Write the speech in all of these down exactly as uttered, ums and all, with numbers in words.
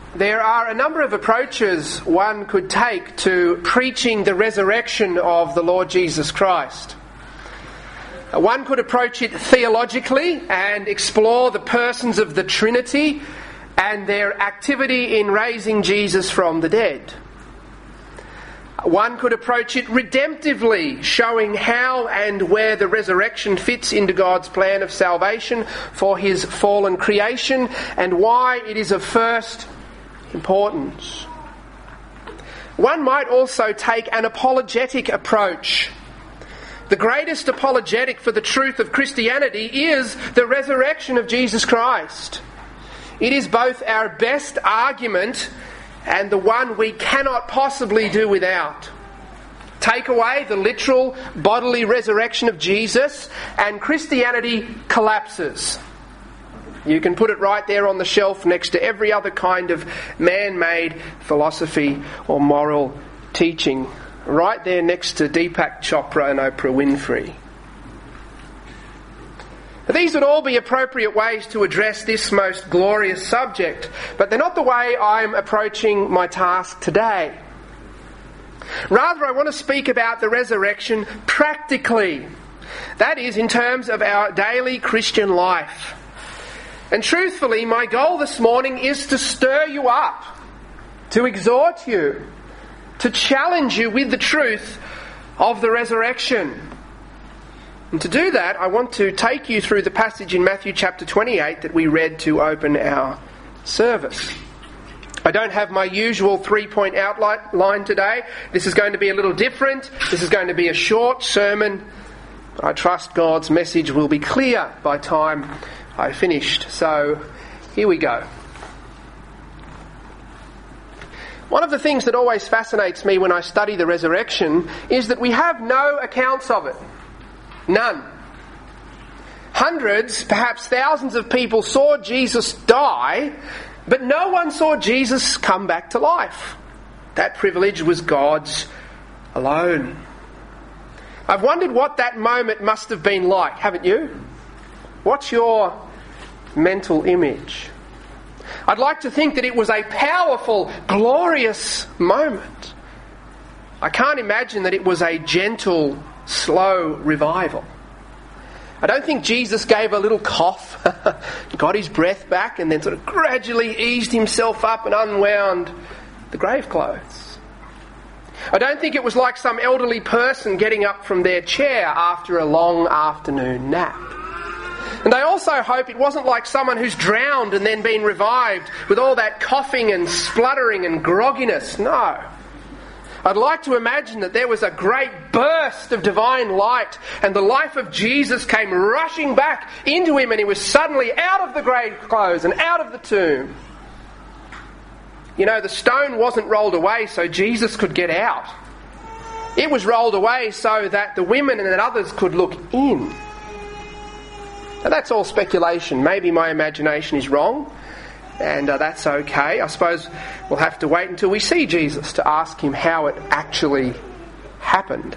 There are a number of approaches one could take to preaching the resurrection of the Lord Jesus Christ. One could approach it theologically and explore the persons of the Trinity and their activity in raising Jesus from the dead. One could approach it redemptively, showing how and where the resurrection fits into God's plan of salvation for his fallen creation and why it is of first importance. One might also take an apologetic approach. The greatest apologetic for the truth of Christianity is the resurrection of Jesus Christ. It is both our best argument and the one we cannot possibly do without. Take away the literal bodily resurrection of Jesus and Christianity collapses. You can put it right there on the shelf next to every other kind of man-made philosophy or moral teaching. Right there next to Deepak Chopra and Oprah Winfrey. These would all be appropriate ways to address this most glorious subject, but they're not the way I'm approaching my task today. Rather, I want to speak about the resurrection practically. That is, in terms of our daily Christian life. And truthfully, my goal this morning is to stir you up, to exhort you, to challenge you with the truth of the resurrection. And to do that, I want to take you through the passage in Matthew chapter twenty-eight that we read to open our service. I don't have my usual three-point outline today. This is going to be a little different. This is going to be a short sermon. I trust God's message will be clear by the time I finished. So, here we go. One of the things that always fascinates me when I study the resurrection is that we have no accounts of it. None. Hundreds, perhaps thousands of people saw Jesus die, but no one saw Jesus come back to life. That privilege was God's alone. I've wondered what that moment must have been like, haven't you? What's your mental image? I'd like to think that it was a powerful, glorious moment. I can't imagine that it was a gentle, slow revival. I don't think Jesus gave a little cough, got his breath back, and then sort of gradually eased himself up and unwound the grave clothes. I don't think it was like some elderly person getting up from their chair after a long afternoon nap. And I also hope it wasn't like someone who's drowned and then been revived with all that coughing and spluttering and grogginess. No. I'd like to imagine that there was a great burst of divine light and the life of Jesus came rushing back into him and he was suddenly out of the grave clothes and out of the tomb. You know, the stone wasn't rolled away so Jesus could get out. It was rolled away so that the women and others could look in. Now that's all speculation. Maybe my imagination is wrong. And uh, that's okay. I suppose we'll have to wait until we see Jesus to ask him how it actually happened.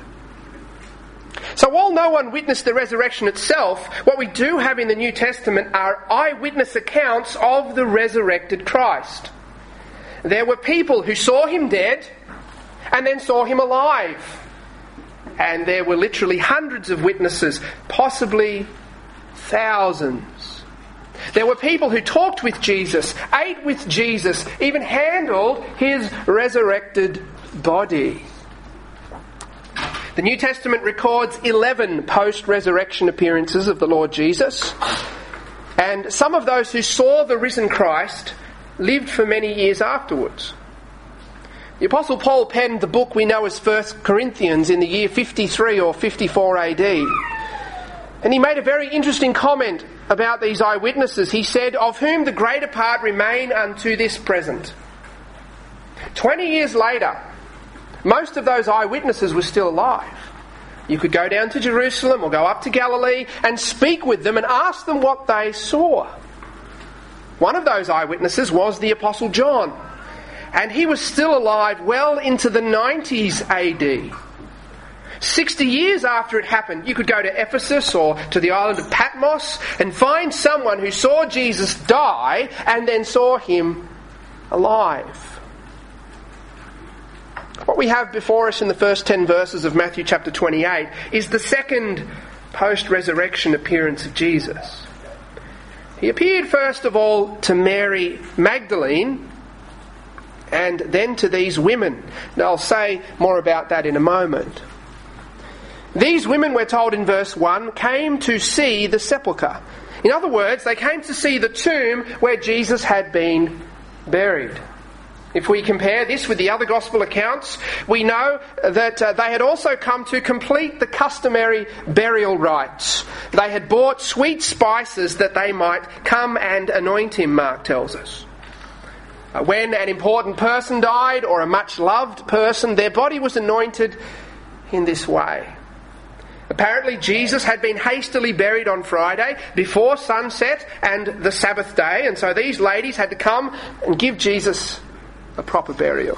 So while no one witnessed the resurrection itself, what we do have in the New Testament are eyewitness accounts of the resurrected Christ. There were people who saw him dead and then saw him alive. And there were literally hundreds of witnesses, possibly thousands. There were people who talked with Jesus, ate with Jesus, even handled his resurrected body. The New Testament records eleven post-resurrection appearances of the Lord Jesus. And some of those who saw the risen Christ lived for many years afterwards. The Apostle Paul penned the book we know as First Corinthians in the year fifty-three or fifty-four A D. And he made a very interesting comment about these eyewitnesses. He said, of whom the greater part remain unto this present. Twenty years later, most of those eyewitnesses were still alive. You could go down to Jerusalem or go up to Galilee and speak with them and ask them what they saw. One of those eyewitnesses was the Apostle John. And he was still alive well into the nineties A D. Sixty years after it happened, you could go to Ephesus or to the island of Patmos and find someone who saw Jesus die and then saw him alive. What we have before us in the first ten verses of Matthew chapter twenty-eight is the second post-resurrection appearance of Jesus. He appeared first of all to Mary Magdalene and then to these women. Now I'll say more about that in a moment. These women, we're told in verse one, came to see the sepulchre. In other words, they came to see the tomb where Jesus had been buried. If we compare this with the other gospel accounts, we know that uh, they had also come to complete the customary burial rites. They had bought sweet spices that they might come and anoint him, Mark tells us. Uh, when an important person died, or a much loved person, their body was anointed in this way. Apparently Jesus had been hastily buried on Friday before sunset and the Sabbath day, and so these ladies had to come and give Jesus a proper burial.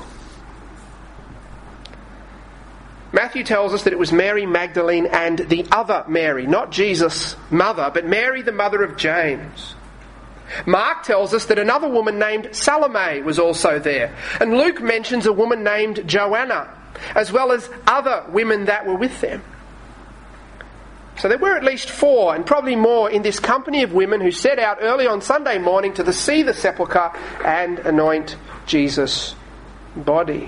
Matthew tells us that it was Mary Magdalene and the other Mary, not Jesus' mother, but Mary the mother of James. Mark tells us that another woman named Salome was also there, and Luke mentions a woman named Joanna, as well as other women that were with them. So there were at least four, and probably more, in this company of women who set out early on Sunday morning to the, see the sepulchre and anoint Jesus' body.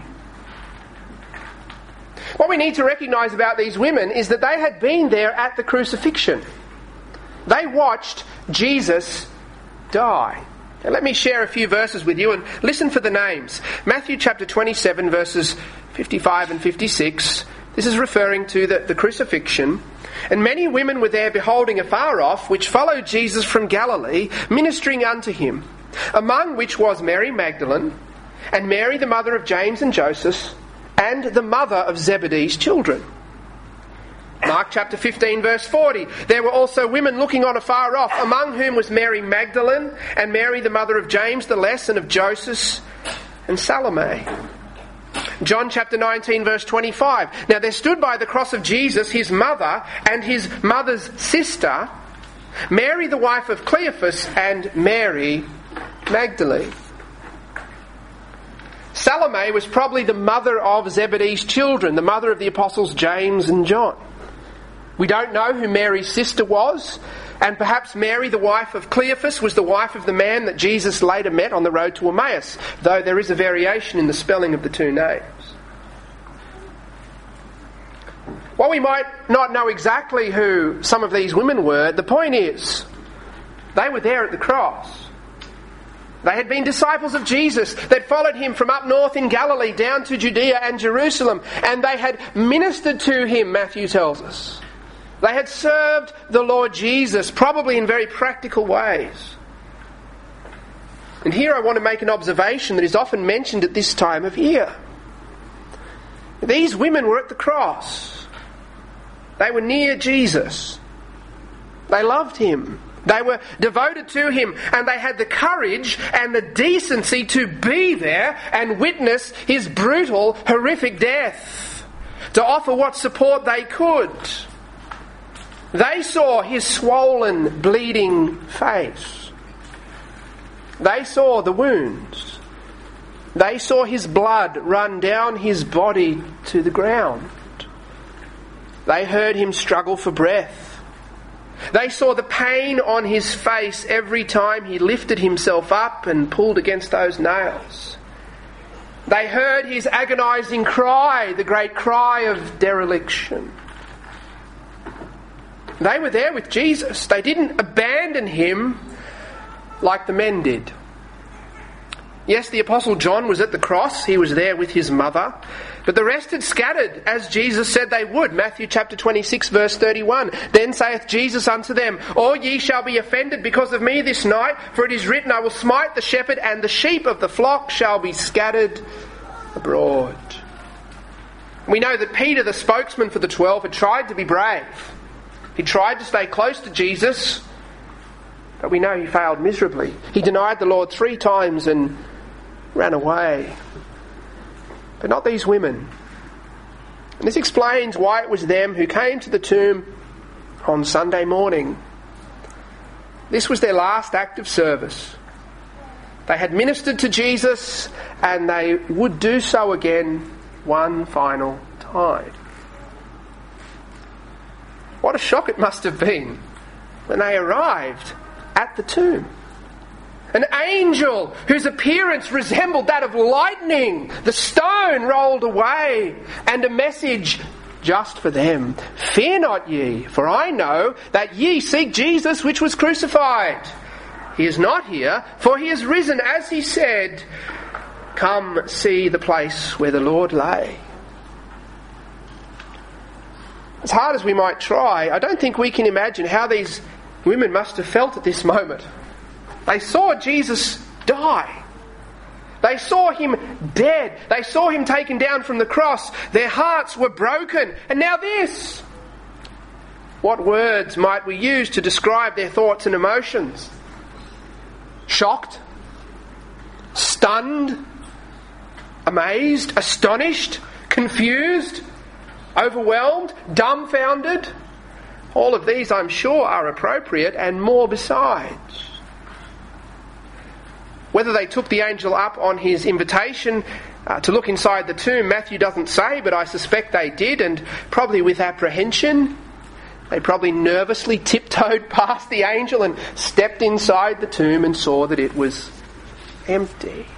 What we need to recognise about these women is that they had been there at the crucifixion. They watched Jesus die. Now let me share a few verses with you and listen for the names. Matthew chapter twenty-seven, verses fifty-five and fifty-six. This is referring to the, the crucifixion. And many women were there beholding afar off, which followed Jesus from Galilee, ministering unto him, among which was Mary Magdalene, and Mary the mother of James and Joseph, and the mother of Zebedee's children. Mark chapter fifteen, verse forty. There were also women looking on afar off, among whom was Mary Magdalene, and Mary the mother of James the Less, and of Joseph, and Salome. John chapter nineteen, verse twenty-five. Now there stood by the cross of Jesus his mother and his mother's sister, Mary the wife of Cleophas, and Mary Magdalene. Salome was probably the mother of Zebedee's children, the mother of the apostles James and John. We don't know who Mary's sister was, and perhaps Mary, the wife of Cleophas, was the wife of the man that Jesus later met on the road to Emmaus, though there is a variation in the spelling of the two names. While we might not know exactly who some of these women were, the point is, they were there at the cross. They had been disciples of Jesus. They'd followed him from up north in Galilee down to Judea and Jerusalem, and they had ministered to him, Matthew tells us. They had served the Lord Jesus, probably in very practical ways. And here I want to make an observation that is often mentioned at this time of year. These women were at the cross. They were near Jesus. They loved him. They were devoted to him, and they had the courage and the decency to be there and witness his brutal, horrific death, to offer what support they could. They saw his swollen, bleeding face. They saw the wounds. They saw his blood run down his body to the ground. They heard him struggle for breath. They saw the pain on his face every time he lifted himself up and pulled against those nails. They heard his agonising cry, the great cry of dereliction. They were there with Jesus. They didn't abandon him like the men did. Yes, the Apostle John was at the cross. He was there with his mother. But the rest had scattered, as Jesus said they would. Matthew chapter twenty-six, verse thirty-one. Then saith Jesus unto them, All ye shall be offended because of me this night, for it is written, I will smite the shepherd, and the sheep of the flock shall be scattered abroad. We know that Peter, the spokesman for the twelve, had tried to be brave. He tried to stay close to Jesus, but we know he failed miserably. He denied the Lord three times and ran away. But not these women. And this explains why it was them who came to the tomb on Sunday morning. This was their last act of service. They had ministered to Jesus, and they would do so again one final time. What a shock it must have been when they arrived at the tomb. An angel whose appearance resembled that of lightning. The stone rolled away, and a message just for them. Fear not ye, for I know that ye seek Jesus which was crucified. He is not here, for he is risen, as he said. Come see the place where the Lord lay. As hard as we might try, I don't think we can imagine how these women must have felt at this moment. They saw Jesus die. They saw him dead. They saw him taken down from the cross. Their hearts were broken. And now this. What words might we use to describe their thoughts and emotions? Shocked, stunned, amazed, astonished, confused, overwhelmed, dumbfounded. All of these, I'm sure, are appropriate, and more besides. Whether they took the angel up on his invitation uh, to look inside the tomb, Matthew doesn't say, but I suspect they did, and probably with apprehension. They probably nervously tiptoed past the angel and stepped inside the tomb and saw that it was empty.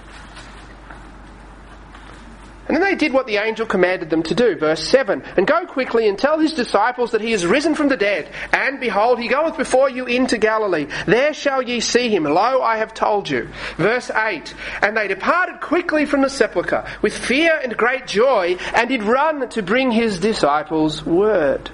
And then they did what the angel commanded them to do. Verse seven, and go quickly and tell his disciples that he is risen from the dead. And behold, he goeth before you into Galilee. There shall ye see him. Lo, I have told you. Verse eight, and they departed quickly from the sepulchre with fear and great joy, and did run to bring his disciples word.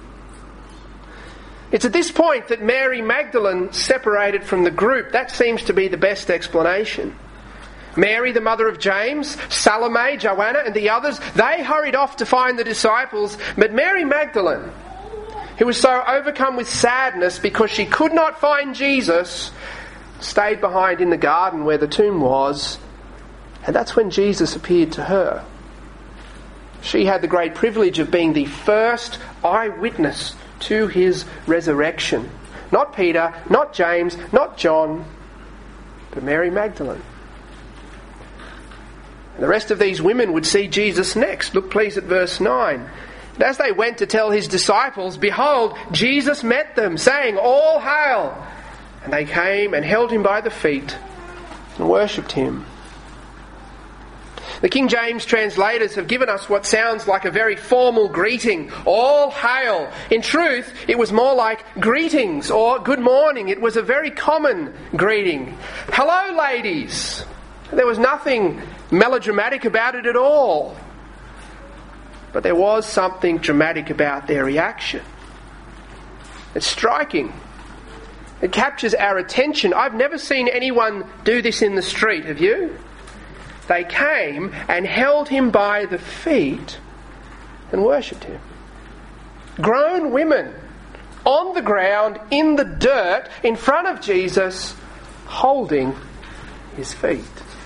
It's at this point that Mary Magdalene separated from the group. That seems to be the best explanation. Mary, the mother of James, Salome, Joanna, and the others, they hurried off to find the disciples. But Mary Magdalene, who was so overcome with sadness because she could not find Jesus, stayed behind in the garden where the tomb was. And that's when Jesus appeared to her. She had the great privilege of being the first eyewitness to his resurrection. Not Peter, not James, not John, but Mary Magdalene. And the rest of these women would see Jesus next. Look please at verse nine. And as they went to tell his disciples, behold, Jesus met them, saying, All hail! And they came and held him by the feet and worshipped him. The King James translators have given us what sounds like a very formal greeting. All hail. In truth, it was more like greetings or good morning. It was a very common greeting. Hello, ladies. There was nothing melodramatic about it at all. But there was something dramatic about their reaction. It's striking. It captures our attention. I've never seen anyone do this in the street, have you? They came and held him by the feet and worshipped him. Grown women on the ground, in the dirt, in front of Jesus, holding his feet.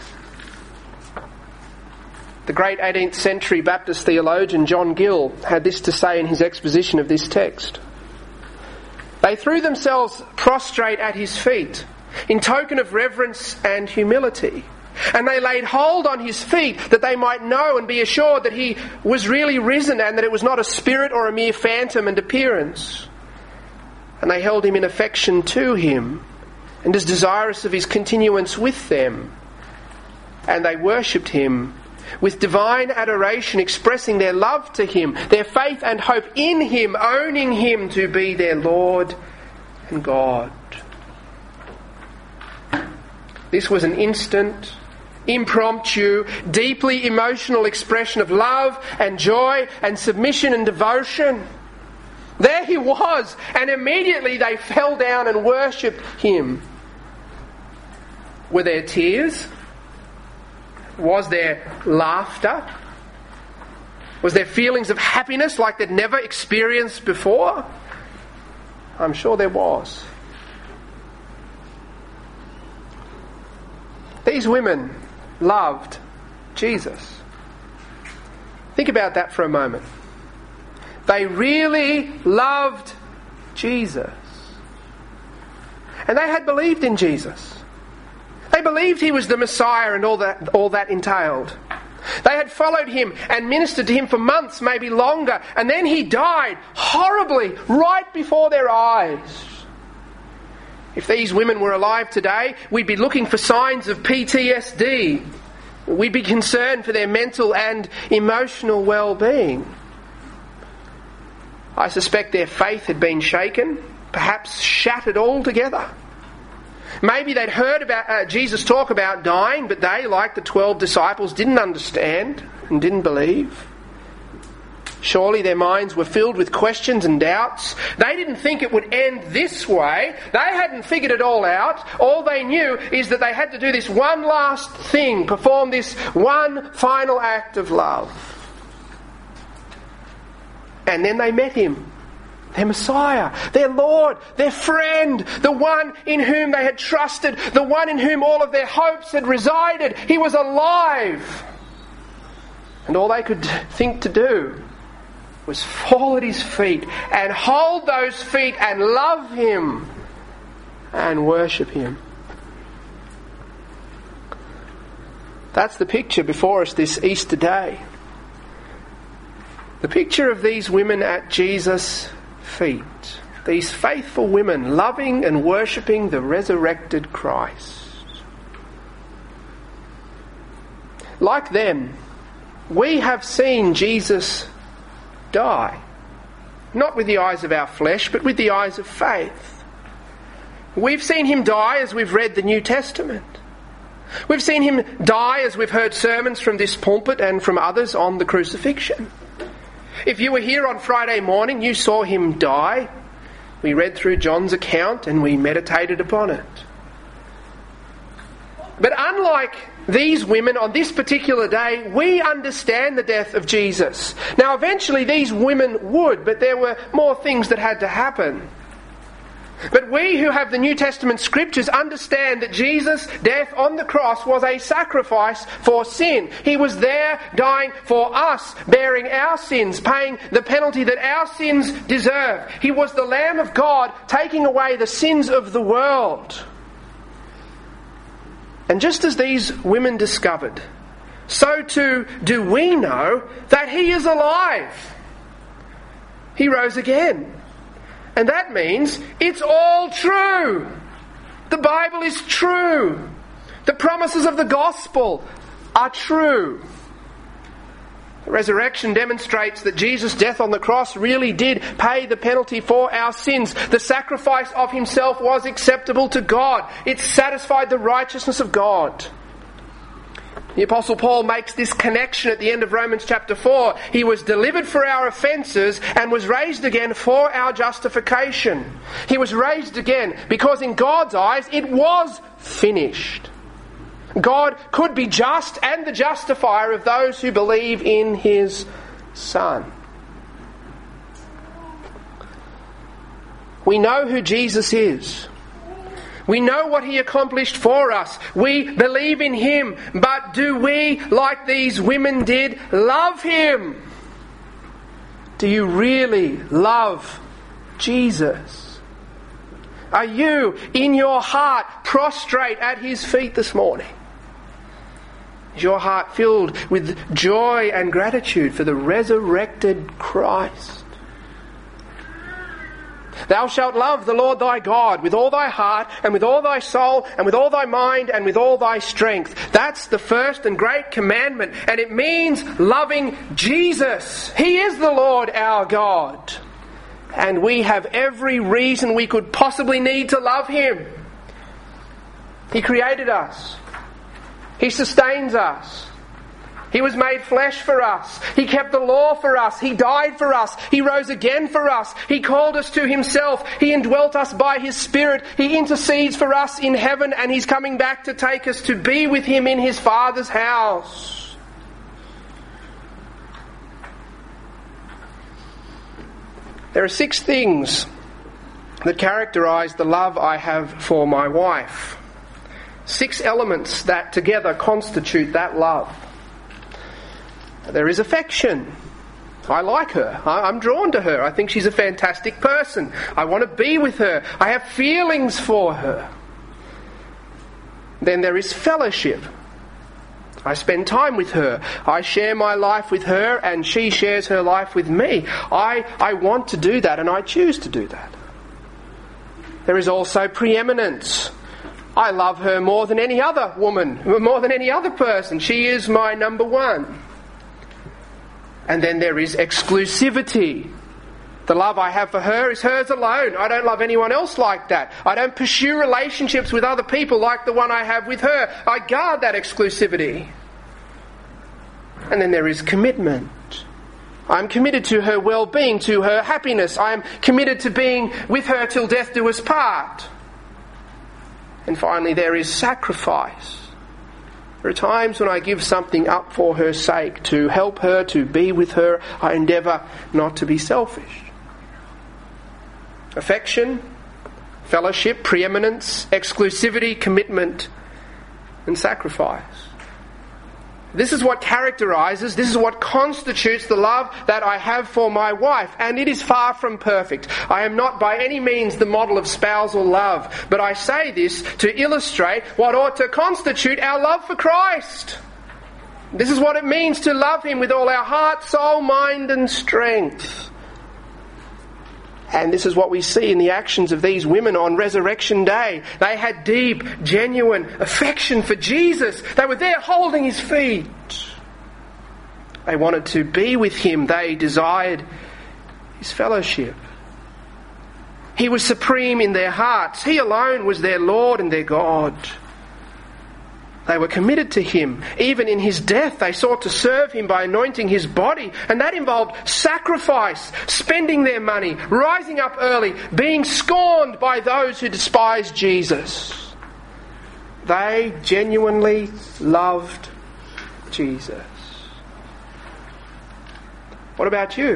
The great eighteenth century Baptist theologian John Gill had this to say in his exposition of this text. They threw themselves prostrate at his feet in token of reverence and humility. And they laid hold on his feet that they might know and be assured that he was really risen and that it was not a spirit or a mere phantom and appearance. And they held him in affection to him and as desirous of his continuance with them. And they worshipped him with divine adoration, expressing their love to him, their faith and hope in him, owning him to be their Lord and God. This was an instant, impromptu, deeply emotional expression of love and joy and submission and devotion. There he was, and immediately they fell down and worshipped him. Were there tears? Was there laughter? Was there feelings of happiness like they'd never experienced before? I'm sure there was. These women loved Jesus. Think about that for a moment. They really loved Jesus. And they had believed in Jesus. They believed he was the Messiah and all that, all that entailed. They had followed him and ministered to him for months, maybe longer, and then he died horribly right before their eyes. If these women were alive today, we'd be looking for signs of P T S D. We'd be concerned for their mental and emotional well-being. I suspect their faith had been shaken, perhaps shattered altogether. Maybe they'd heard about uh, Jesus talk about dying, but they, like the twelve disciples, didn't understand and didn't believe. Surely their minds were filled with questions and doubts. They didn't think it would end this way. They hadn't figured it all out. All they knew is that they had to do this one last thing, perform this one final act of love. And then they met him. Their Messiah, their Lord, their friend, the one in whom they had trusted, the one in whom all of their hopes had resided. He was alive. And all they could think to do was fall at his feet and hold those feet and love him and worship him. That's the picture before us this Easter day. The picture of these women at Jesus' feet. These faithful women loving and worshipping the resurrected Christ. Like them, we have seen Jesus die. Not with the eyes of our flesh, but with the eyes of faith. We've seen him die as we've read the New Testament. We've seen him die as we've heard sermons from this pulpit and from others on the crucifixion. If you were here on Friday morning, you saw him die. We read through John's account and we meditated upon it. But unlike these women on this particular day, we understand the death of Jesus. Now eventually these women would, but there were more things that had to happen. But we who have the New Testament scriptures understand that Jesus' death on the cross was a sacrifice for sin. He was there dying for us, bearing our sins, paying the penalty that our sins deserve. He was the Lamb of God taking away the sins of the world. And just as these women discovered, so too do we know that he is alive. He rose again. And that means it's all true. The Bible is true. The promises of the gospel are true. The resurrection demonstrates that Jesus' death on the cross really did pay the penalty for our sins. The sacrifice of himself was acceptable to God. It satisfied the righteousness of God. The Apostle Paul makes this connection at the end of Romans chapter four. He was delivered for our offences and was raised again for our justification. He was raised again because in God's eyes it was finished. God could be just and the justifier of those who believe in his Son. We know who Jesus is. We know what he accomplished for us. We believe in him. But do we, like these women did, love him? Do you really love Jesus? Are you, in your heart, prostrate at his feet this morning? Is your heart filled with joy and gratitude for the resurrected Christ? Thou shalt love the Lord thy God with all thy heart and with all thy soul and with all thy mind and with all thy strength. That's the first and great commandment, and it means loving Jesus. He is the Lord our God, and we have every reason we could possibly need to love him. He created us. He sustains us. He was made flesh for us. He kept the law for us. He died for us. He rose again for us. He called us to himself. He indwelt us by his Spirit. He intercedes for us in heaven, and he's coming back to take us to be with him in his Father's house. There are six things that characterize the love I have for my wife. Six elements that together constitute that love. There is affection. I like her. I'm drawn to her. I think she's a fantastic person. I want to be with her. I have feelings for her. Then there is fellowship. I spend time with her. I share my life with her and she shares her life with me. I, I want to do that and I choose to do that. There is also preeminence. I love her more than any other woman, more than any other person. She is my number one. And then there is exclusivity. The love I have for her is hers alone. I don't love anyone else like that. I don't pursue relationships with other people like the one I have with her. I guard that exclusivity. And then there is commitment. I'm committed to her well-being, to her happiness. I am committed to being with her till death do us part. And finally, there is sacrifice. There are times when I give something up for her sake, to help her, to be with her. I endeavour not to be selfish. Affection, fellowship, preeminence, exclusivity, commitment, and sacrifice. This is what characterises, this is what constitutes the love that I have for my wife. And it is far from perfect. I am not by any means the model of spousal love. But I say this to illustrate what ought to constitute our love for Christ. This is what it means to love Him with all our heart, soul, mind and strength. And this is what we see in the actions of these women on Resurrection Day. They had deep, genuine affection for Jesus. They were there holding His feet. They wanted to be with Him. They desired His fellowship. He was supreme in their hearts. He alone was their Lord and their God. They were committed to Him. Even in His death, they sought to serve Him by anointing His body. And that involved sacrifice, spending their money, rising up early, being scorned by those who despised Jesus. They genuinely loved Jesus. What about you?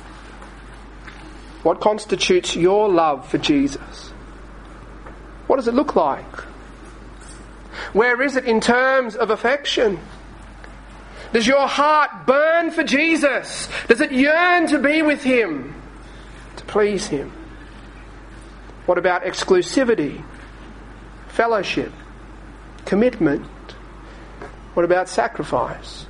What constitutes your love for Jesus? What does it look like? Where is it in terms of affection? Does your heart burn for Jesus? Does it yearn to be with Him, to please Him? What about exclusivity, fellowship, commitment? What about sacrifice?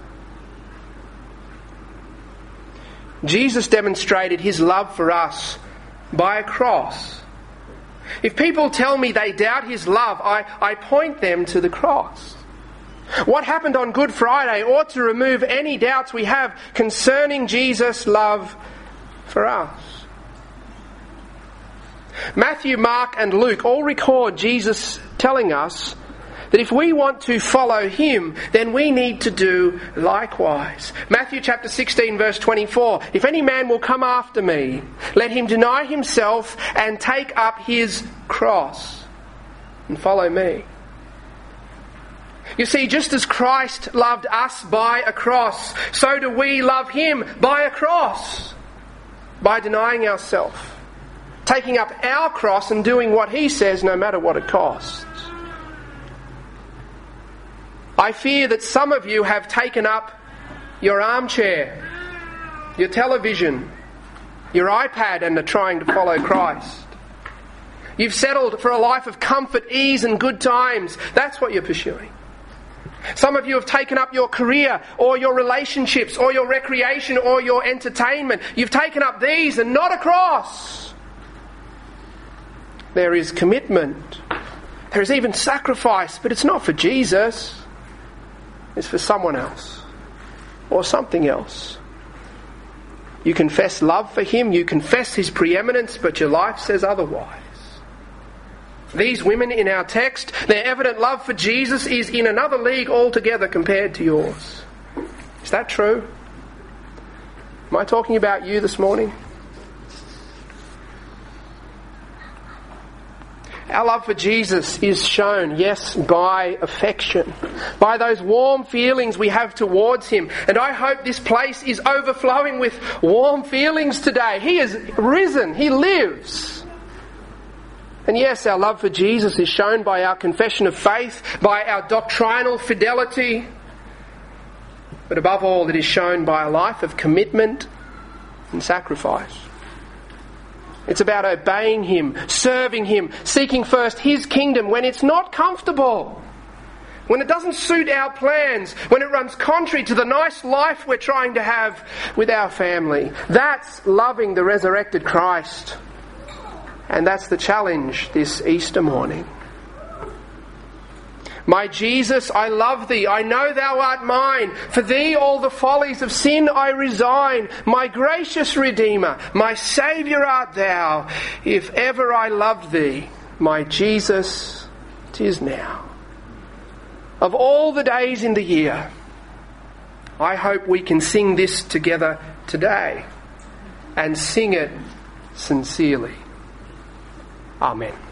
Jesus demonstrated His love for us by a cross. If people tell me they doubt His love, I, I point them to the cross. What happened on Good Friday ought to remove any doubts we have concerning Jesus' love for us. Matthew, Mark and Luke all record Jesus telling us that if we want to follow Him, then we need to do likewise. Matthew chapter sixteen verse twenty-four, if any man will come after me, let him deny himself and take up his cross and follow me. You see, just as Christ loved us by a cross, so do we love Him by a cross. By denying ourselves, taking up our cross and doing what He says no matter what it costs. I fear that some of you have taken up your armchair, your television, your iPad and are trying to follow Christ. You've settled for a life of comfort, ease and good times. That's what you're pursuing. Some of you have taken up your career or your relationships or your recreation or your entertainment. You've taken up these and not a cross. There is commitment. There is even sacrifice, but it's not for Jesus. It's for someone else or something else. You confess love for Him, you confess His preeminence, but your life says otherwise. These women in our text, their evident love for Jesus is in another league altogether compared to yours. Is that true? Am I talking about you this morning? Our love for Jesus is shown, yes, by affection, by those warm feelings we have towards Him. And I hope this place is overflowing with warm feelings today. He is risen. He lives. And yes, our love for Jesus is shown by our confession of faith, by our doctrinal fidelity. But above all, it is shown by a life of commitment and sacrifice. It's about obeying Him, serving Him, seeking first His kingdom when it's not comfortable. when it doesn't suit our plans, when it runs contrary to the nice life we're trying to have with our family. That's loving the resurrected Christ. And that's the challenge this Easter morning. My Jesus, I love thee. I know thou art mine. For thee all the follies of sin I resign. My gracious Redeemer, my Saviour art thou. If ever I loved thee, my Jesus, 'tis now. Of all the days in the year, I hope we can sing this together today and sing it sincerely. Amen.